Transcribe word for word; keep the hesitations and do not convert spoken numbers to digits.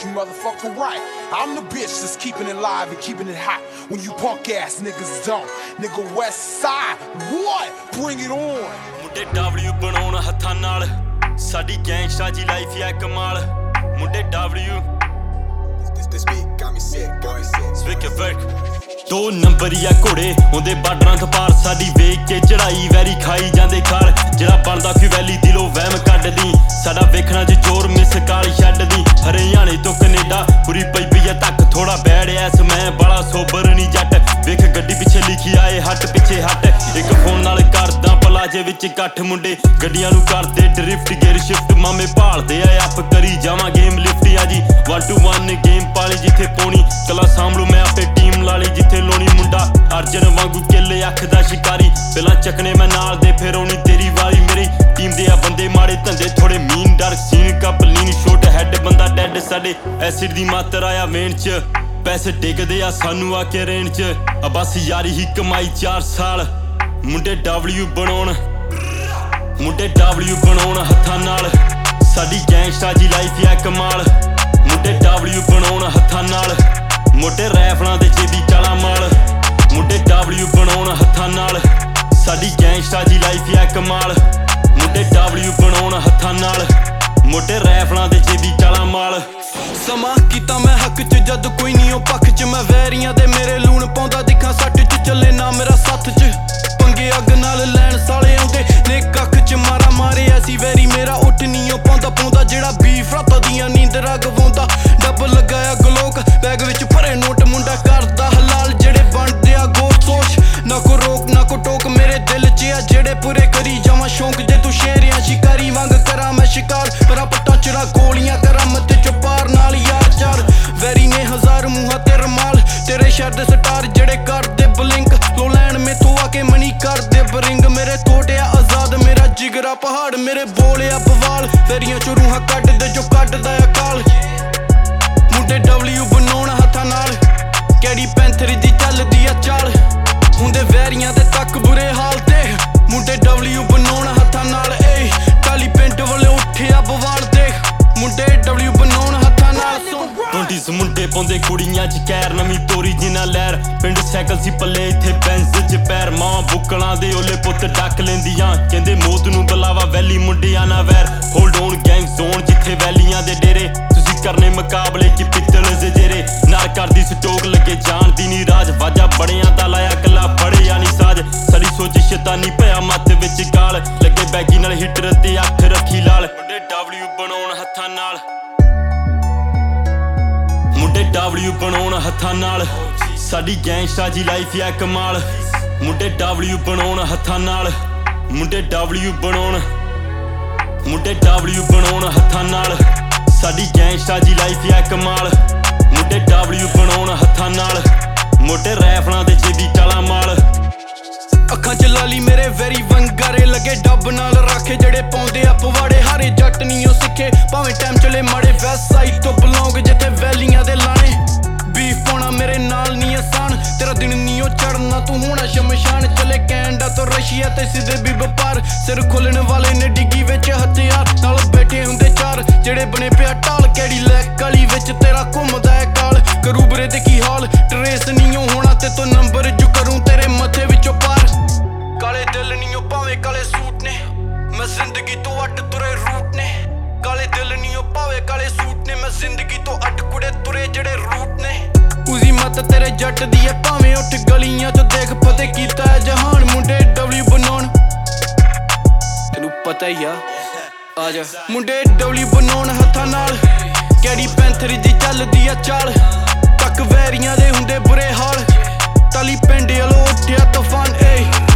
you motherfucking right. I'm the bitch that's keeping it live and keeping it hot when you punk ass niggas don't. Nigga West Side, what? Bring it on. ਮੁੰਡੇ W ਬਣਾਉਣ ਹੱਥਾਂ ਨਾਲ ਸਾਡੀ gangster ਜੀ life ਹੈ ਕਮਾਲ ਮੁੰਡੇ W This beat got me sick, got me sick. ਸਵਿਕ ਵਰਕ ਦੋ ਨੰਬਰੀਆ ਘੋੜੇ ਹੁੰਦੇ ਬਾਰਡਰਾਂ ਤੋਂ ਪਾਰ ਸਾਡੀ ਵੇਖ ਕੇ ਚੜਾਈ ਵੈਰੀ ਖਾਈ ਜਾਂਦੇ ਖਾਲ ਜਿਹੜਾ ਬਣਦਾ ਕੋਈ ਵੈਲੀ ਦਿਲੋਂ ਵਹਿਮ ਕੱਢਦੀ ਸਾਡਾ ਵੇਖਣਾ ਚ ਜ਼ੋਰ ਮਿਸ ਕਾਲੀ ਛੱਡਦੀ ਹਰਿਆਣੇ ਤੋਂ ਕੈਨੇਡਾ ਪੂਰੀ ਪਈ ਪਈ ਆ ਤੱਕ ਥੋੜਾ ਬੈੜ ਐਸ ਮੈਂ ਬੜਾ ਸੋਬਰ ਨਹੀਂ ਜੱਟ ਵੇਖ ਗੱਡੀ ਪਿੱਛੇ ਲਿਖੀ ਆਏ ਹੱਟ ਪਿੱਛੇ ਹੱਟ ਇੱਕ ਫੋਨ ਨਾਲ ਕਰਦਾ ਪਲਾਜੇ ਵਿੱਚ ਇਕੱਠ ਮੁੰਡੇ ਗੱਡੀਆਂ ਨੂੰ ਕਰਦੇ ਡਰਿਫਟ ਗੇਅਰ ਸ਼ਿਫਟ ਮਾਮੇ ਭਾਲਦੇ ਆ ਆਪ ਕਰੀ ਜਾਵਾਂ ਗੇਮ ਲਿਫਟ ਆ ਜੀ ਵਨ ਟੂ ਵਨ ਗੇਮ ਪਾਲੀ ਜਿੱਥੇ ਪੌਣੀ ਕਲਾ ਸਾਂਭਲੂ ਮੈਂ ਆਪੇ ਟੀਮ ਲਾਲੀ ਜਿੱਥੇ ਲੋਣੀ ਮੁੰਡਾ ਅਰਜਨ ਵਾਂਗੂ ਕਿੱਲੇ ਅੱਖ ਦਾ ਸ਼ਿਕਾਰੀ ਪਹਿਲਾਂ ਚੱਕਣੇ ਮੈਂ ਨਾਲ ਦੇ ਫਿਰ ਆਉਣੀ ਤੇਰੀ ਵਾਰੀ ਮੇਰੀ ਟੀਮ ਦੇ ਆ ਬੰਦੇ ਮਾੜੇ ਧੰਦੇ ਥੋੜੇ ਮੀਨ ਡਾਰਕ ਸੀਨ ਕਪਲੀਨ ਸ਼ੋਟ ਹੈਡ ਬੰਦਾ ਡੈਡ ਸਾਡੇ ਐਸਿਡ ਦੀ ਮਾਤਰਾ ਆ ਵੇਨ ਚ ਪੈਸੇ ਡਿੱਗਦੇ ਆ ਸਾਨੂੰ ਆ ਕੇ ਰੇਣ ਚ ਆ ਬਸ ਯਾਰੀ ਹੀ ਕਮਾਈ ਚਾਰ ਸਾਲ ਮੁੰਡੇ W ਬਣਾਉਣ ਮੁੰਡੇ W ਬਣਾਉਣ ਹੱਥਾਂ ਨਾਲ ਸਾਡੀ ਗੈਂਗਸਟਰ ਜੀ ਲਾਈਫ ਹੈ ਕਮਾਲ ਮੁੰਡੇ W ਬਣਾਉਣ ਹੱਥਾਂ ਨਾਲ ਮੋਟੇ ਰੈਫਲਾਂ ਦੇ ਜੇਬੀ ਕਾਲਾ ਮਾਲ ਮੁੰਡੇ W ਬਣਾਉਣ ਹੱਥਾਂ ਨਾਲ ਸਾਡੀ ਗੈਂਗਸਟਰ ਜੀ ਲਾਈਫ ਹੈ ਕਮਾਲ ਮੁੰਡੇ W ਬਣਾਉਣ ਹੱਥਾਂ ਨਾਲ ਮੋਟੇ ਰੈਫਲਾਂ ਦੇ ਜੇਬੀ ਕਾਲਾ ਮਾਲ ਸਮਾਂ ਕੀਤਾ ਮੈਂ ਹੱਕ ਚ ਜਦ ਕੋਈ ਨਹੀਂ ਉਹ ਪੱਖ ਚ ਮੈਂ ਵੈਰੀਆਂ ਦੇ ਮੇਰੇ ਲੂਣ ਪਾਉਂਦਾ ਦਿਖਾਂ ਸੱਟ ਚ ਚੱਲੇ ਨਾ ਮੇਰਾ ਸੱਥ ਚ ਪੰਗੇ ਅੱਗ ਨਾਲ ਲੈਣ ਸਾਲੇ ਆਉਂਦੇ ਨੇ ਕੱਖ ਚ ਮਾਰਾ ਮਾਰੇ ਐਸੀ ਵੈਰੀ ਮੇਰਾ ਉੱਠ ਨਹੀਂ ਉਹ ਪਾਉਂਦਾ ਪਾਉਂਦਾ ਜਿਹੜਾ ਬੀਫ ਰਾਤਾਂ ਦੀਆਂ ਨੀਂਦਰਾਂ ਗਵਾਉਂਦਾ ਡੱਬ ਲਗਾਇਆ ਗਲੋਕ ਬੈਗ ਵਿੱਚ ਭਰੇ ਨੋਟ ਮੁੰਡਾ ਕਰਦਾ ਹਲਾਲ ਜਿਹੜੇ ਬਣਦੇ ਆ ਗੋ ਸੋਚ ਨਾ ਕੋ ਰੋਕ ਨਾ ਕੋ ਟੋਕ ਮੇਰੇ ਦਿਲ ਚ ਆ ਜਿਹੜੇ ਪੂਰੇ ਕਰੀ ਜਾਵਾਂ ਸ਼ੌਂਕ ਜੇ ਤੂੰ ਸ਼ੇਰਿਆਂ ਸ਼ਿਕਾਰੀ ਵਾਂਗ ਕਰਾਂ ਮੈਂ ਸ਼ਿਕਾਰ ਪਰਾਂ ਪੱਟਾਂ ਚੜਾ ਗੋਲੀਆਂ ਕਰਾਂ ਮੱਥੇ ਚ ਪਾਰ ਨਾਲ ਯਾਰ ਚਾਰ ਵੈਰੀ ਨੇ ਹਜ਼ਾਰ ਮੂੰਹਾਂ ਤੇ ਰਮਾਲ ਤੇਰੇ ਸ਼ਹਿਰ ਦੇ ਸਟਾਰ ਜਿਹੜੇ ਕਰਦੇ ਬਲਿੰਕ ਲੋ ਲੈਣ ਮੈਥੋਂ ਆ ਕੇ ਮਣੀ ਕਰਦੇ ਬਰਿੰਗ ਮੇਰੇ ਥੋਟਿਆ ਆਜ਼ਾਦ ਮੇਰਾ ਜਿਗਰਾ ਪਹਾੜ ਮੇਰੇ ਬੋਲਿਆ ਬਵਾਲ ਵੈਰੀਆਂ ਚ ਰੂਹਾਂ ਕੱਢਦੇ ਜੋ ਕੱਢਦਾ ਆ ਕਾਲ ਮੁੰਡੇ W ਬਣਾਉਣ ਹੱਥਾਂ ਨਾਲ ਕਿਹੜੀ ਪੈਂਥਰ ਦੀ ਚੱਲਦੀ ਆ ਚਾਲ ਹੁੰਦੇ ਵੈਰੀਆਂ ਦੇ ਤੱਕ ਬੁਰੇ ਹਾਲ ਤੇ ਮੁੰਡੇ W ਬਣਾਉਣ ਹੱਥਾਂ ਨਾਲ ਏ ਕਾਲੀ ਪਿੰਡ ਵਾਲੇ ਉੱਠਿਆ ਬਵਾਲ ਦੇਖ ਮੁੰਡੇ W ਬਣਾਉਣ ਹੱਥਾਂ ਨਾਲ ਟਵੰਟੀਜ਼ ਮੁੰਡੇ ਪਾਉਂਦੇ ਕੁੜੀਆਂ ਚ ਕੈਰ ਨਵੀਂ ਤੋਰੀ ਜਿਨਾ ਲਹਿਰ ਪਿੰਡ ਸਾਈਕਲ ਸੀ ਪੱਲੇ ਇੱਥੇ ਬੈਂਸ ਚ ਪੈਰ ਮਾਂ ਬੁੱਕਲਾਂ ਦੇ ਓਲੇ ਪੁੱਤ ਡੱਕ ਲੈਂਦੀਆਂ ਕਹਿੰਦੇ ਮੌਤ ਨੂੰ ਬੁਲਾਵਾ ਵੈਲੀ ਮੁੰਡਿਆਂ ਨਾ ਵੈਰ ਹੋਲਡ ਔਨ ਗੈਂਗ ਜ਼ੋਨ ਜਿੱਥੇ ਵੈਲੀਆਂ ਦੇ ਡੇਰੇ ਤੁਸੀਂ ਕਰਨੇ ਮੁਕਾਬਲੇ ਚ ਪਿੱਤਲ ਦੇ ਜਿਹੜੇ ਨਾਲ ਕਰਦੀ ਸਟੋਕ ਲੱਗੇ ਜਾਣ ਦੀ ਨੀ ਰਾਜ ਵਾਜਾ ਬੜਿਆਂ ਦਾ ਲਾਇਆ ਕੱਲਾ ਬੜਿਆ ਨੀ ਸਾਜ ਸੜੀ ਸੋਚ ਸ਼ੈਤਾਨੀ ਪਿਆ ਮੱਤ ਵਿੱਚ ਗਾਲ ਲੱਗੇ ਬੈਗੀ ਨਾਲ ਹੀਟਰ ਤੇ ਅੱਖ ਰੱਖੀ ਲਾਲ ਮੁੰਡੇ W ਬਣਾਉਣ ਹੱਥਾਂ ਨਾਲ ਮੁੰਡੇ W ਬਣਾਉਣ ਹੱਥਾਂ ਨਾਲ ਸਾਡੀ ਗੈਂਗਸਟਰ ਜੀ ਲਾਈਫ ਹੈ ਕਮਾਲ ਮੁੰਡੇ W ਬਣਾਉਣ ਹੱਥਾਂ ਨਾਲ ਮੁੰਡੇ W ਬਣਾਉਣ ਮੁੰਡੇ W ਬਣਾਉਣ ਹੱਥਾਂ ਨਾਲ ਸਾਡੀ ਗੈਂਗਸਟਰ ਜੀ ਲਾਈਫ ਹੈ ਕਮਾਲ ਮੁੰਡੇ W ਬਣਾਉਣ ਹੱਥਾਂ ਨਾਲ ਮੋਟੇ ਰੈਫਲਾਂ ਦੇ ਜੇਬੀ ਕਾਲਾ ਮਾਲ ਅੱਖਾਂ ਚ ਲਾਲੀ ਮੇਰੇ ਵੈਰੀ ਵੰਗਾਰੇ ਲੱਗੇ ਡੱਬ ਨਾਲ ਰਾਖੇ ਜਿਹੜੇ ਪਾਉਂਦੇ ਆ ਪਵਾੜੇ ਹਾਰੇ ਜੱਟ ਨਹੀਂ ਉਹ ਸਿੱਖੇ ਭਾਵੇਂ ਟਾਈਮ ਚਲੇ ਮਾੜੇ ਵੈਸਟ ਸਾਈਡ ਤੋਂ ਬਲੌਂਗ ਜਿੱਥੇ ਵੈਲੀਆਂ ਦੇ ਲਾਣੇ ਬੀਫ ਪਾਉਣਾ ਮੇਰੇ ਨਾਲ ਨਹੀਂ ਆਸਾਨ ਤੇਰਾ ਦਿਨ ਨਹੀਂ ਉਹ ਚੜਨਾ ਤੂੰ ਹੋਣਾ ਸ਼ਮਸ਼ਾਨ ਚਲੇ ਕੈਨੇਡਾ ਤੋਂ ਰਸ਼ੀਆ ਤੇ ਸਿੱਧੇ ਵੀ ਵਪਾਰ ਸਿਰ ਖੋਲਣ ਵਾਲੇ ਨੇ ਡਿੱਗੀ ਵਿੱਚ ਹਥਿਆਰ ਨਾਲ ਬੈਠੇ ਹੁੰਦੇ ਚਾਰ ਜਿਹੜੇ ਬਣੇ ਪਿਆ ਢਾਲ ਕਿਹੜੀ ਲੈ ਕਾਲੀ ਵਿੱਚ ਤੇਰਾ ਘੁੰਮਦਾ ਏ ਕਾਲ ਕਰੂਬਰੇ ਤੇ ਕੀ ਹਾਲ ਟਰੇਸ ਨਹੀਂ ਹੋਣਾ ਤੇ ਤੂੰ ਨੰਬਰ ਜੂ ਕਰੂੰ ਤੇਰੇ ਮੱਥੇ ਵਿੱਚੋਂ ਪਾਰ ਕਾਲੇ ਦਿਲ ਨਹੀਂ ਉਹ ਭਾਵੇਂ ਕਾਲੇ ਸੂਟ ਨੇ ਮੈਂ ਜ਼ਿੰਦਗੀ ਤੋਂ ਅੱਡ ਤੁਰੇ ਰੂਟ ਨੇ ਕਾਲੇ ਦਿਲ ਨਹੀਂ ਉਹ ਭਾਵੇਂ ਕਾਲੇ ਸੂਟ ਨੇ ਮੈਂ ਜ਼ਿੰਦਗੀ ਤੋਂ ਅੱਡ ਕੁੜੇ ਤੁਰੇ ਜਿਹੜੇ ਰੂਟ ਨੇ ਉਜ਼ੀ ਮਤ ਤੇਰੇ ਜੱਟ ਦੀ ਐ ਭਾਵੇਂ ਉੱਠ ਗਲੀਆਂ ਚ ਦੇਖ ਪਤੇ ਕੀਤਾ ਹੈ ਜਹਾਨ ਮੁੰਡੇ W ਬਣਾਉਣ ਤੈਨੂੰ ਪਤਾ ਹੀ ਆ ਆ ਜਾ ਮੁੰਡੇ W ਬਣਾਉਣ ਹੱਥਾਂ ਨਾਲ ਕਿਹੜੀ ਪੈਂਥਰ ਦੀ ਚੱਲਦੀ ਆ ਚਾਲ ਤੱਕ ਵੈਰੀਆਂ ਦੇ ਹੁੰਦੇ ਬੁਰੇ ਹਾਲ ਟਾਲੀ ਪਿੰਡ ਵਾਲੋ ਉੱਠਿਆ ਤੂਫਾਨ ਏ